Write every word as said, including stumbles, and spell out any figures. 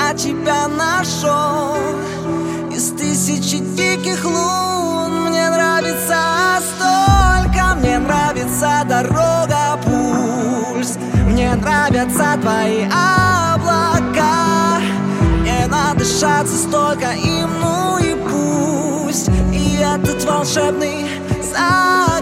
я тебя нашел. Из тысячи диких лун мне нравится столько. Мне нравится дорога, пульс, мне нравятся твои облака. Не надышаться столько им, ну и пусть. И этот волшебный запах